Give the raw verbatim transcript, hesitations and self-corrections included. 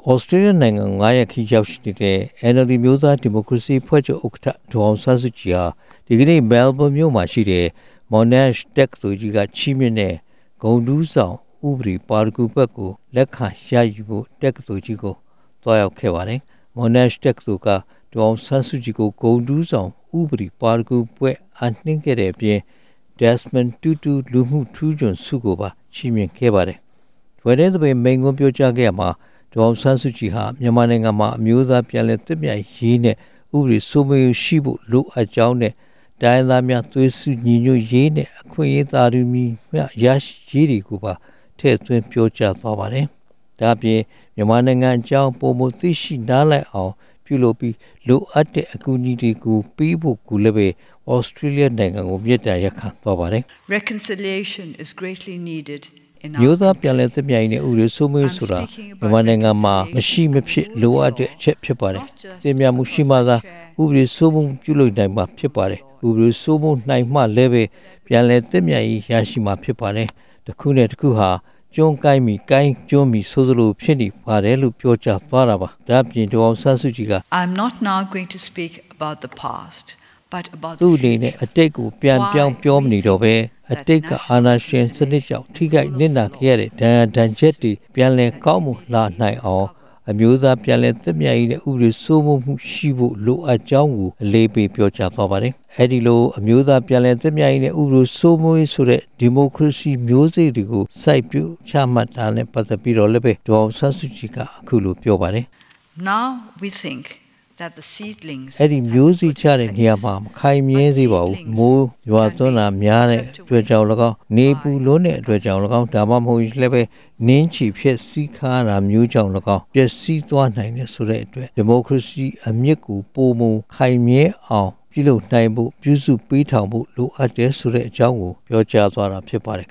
Australian နိုင်ငံငါးရက်ခီးရောက်ရှိနေတဲ့ N L D မျိုးသားဒီမိုကရေစီဖွဲ့ချုပ်ဥက္ကဋ္ဌဒေါ်အောင်ဆန်းစုကြည်ဟာဒီကနေ့ Melbourne မြို့မှာရှိတဲ့ Monash တက္ကသိုလ်ကြီးကချီးမြှင့်တဲ့ဂုဏ်ထူးဆောင်ဥပဒေပါရဂူဘက်ကိုလက်ခံရယူဖို့တက္ကသိုလ်ကြီးကိုသွားရောက်ခဲ့ပါတယ်။ Monash တက္ကသိုလ်ကဒေါ်အောင်ဆန်းစုကြည်ကိုဂုဏ်ထူးဆောင်ဥပဒေပါရဂူပွဲအနှင်းခဲ့တဲ့အပြင် Desmond Tutu လူမှုထူးချွန်ဆုကိုပါချီးမြှင့်ခဲ့ပါတယ်။ဝယ်တဲ့သဘင်မိန်ကွန်းပြောကြားခဲ့ရမှာဒေါ်အောင်ဆန်းစုကြည်ဟာမြန်မာနိုင်ငံမှာအမျိုးသားပြည်လဲသစ်မြတ်ရေးနဲ့ဥပဒေစိုးမိုးရေးရှိဖို့လိုအပ်ကြောင်းနဲ့တိုင်းသားများသွေးစုညီညွတ်ရေးနဲ့အခွင့်အရေးသာတူညီမျှရရှိရေးတွေကိုပါထည့်သွင်းပြောကြားသွားပါတယ်။ဒါ့အပြင်မြန်မာနိုင်ငံအကြောင်းပုံမသိရှိနားလည်အောင်ပြုလုပ်ပြီးလိုအပ်တဲ့အကူအညီတွေကိုပေးဖို့ကူလည်းပဲဩစတြေးလျနိုင်ငံကိုမြစ်တာရက်ခံသွားပါတယ်။ Reconciliation is greatly needed မျိုးသားပြည်လဲသစ်မြတ်ရေးနဲ့ဥပဒေစိုးမိုးရေးဆိုတာမြန်မာနိုင်ငံမှာမရှိမဖြစ်လိုအပ်တဲ့အချက်ဖြစ်ပါတယ်။တင်ပြမှုရှိမှသာဥပဒေစိုးမိုးပြုလုပ်နိုင်မှာဖြစ်ပါတယ်။ဥပဒေစိုးမိုးနိုင်မှလည်းပဲပြည်လဲသစ်မြတ်ရေးရရှိမှာဖြစ်ပါတယ်။တစ်ခုနဲ့တစ်ခုဟာကျွန်းကိုင်းမီကိုင်းကျွန်းမီဆိုသလိုဖြစ်နေပါတယ်လို့ပြောကြားသွားတာပါ။ဒါ့အပြင်ဒေါ်အောင်ဆန်းစုကြည်က I'm not now going to speak about the past but about သူ့အနေနဲ့အတိတ်ကိုပြန်ပြောင်းပြောမနေတော့ပဲအတိတ်ကအာဏာရှင်စနစ်ကြောင့်ထိခိုက်နစ်နာခဲ့ရတဲ့ဒဏ်ရာဒဏ်ချက်တွေပြန်လည်ကောင်းမွန်လာနိုင်အောင်အမျိုးသားပြန်လည်သစ်မြတ်ရေးနဲ့ဥပဒေစိုးမိုးမှုရှိဖို့လိုအပ်ကြောင်းကိုအလေးပေးပြောကြားသွားပါတယ်။အဲဒီလိုအမျိုးသားပြန်လည်သစ်မြတ်ရေးနဲ့ဥပဒေစိုးမိုးရေးဆိုတဲ့ဒီမိုကရေစီမျိုးစေ့တွေကိုစိုက်ပျိုးချမှတ်တာနဲ့ပတ်သက်ပြီးတော့လည်းပဲဒေါ်အောင်ဆန်းစုကြည်ကအခုလိုပြောပါတယ်။ Now we think that the seedlings အဲ့ဒီမျိုးစေ့ချတဲ့နေရာမှာမခိုင်မြဲသေးပါဘူးမိုးရွာသွန်းတာများတဲ့အတွက်ကြောင့်၎င်းနေပူလုံးတဲ့အတွက်ကြောင့်၎င်းဒါမှမဟုတ်လည်းပဲနင်းချီဖြစ်စီးခါတာမျိုးကြောင့်၎င်းပျက်စီးသွားနိုင်တယ်ဆိုတဲ့အတွက်ဒီမိုကရေစီအမြင့်ကိုပိုမိုခိုင်မြဲအောင်ပြုလုပ်နိုင်ဖို့ပြုစုပေးထောင်ဖို့လိုအပ်တယ်ဆိုတဲ့အကြောင်းကိုပြောကြားသွားတာဖြစ်ပါတယ်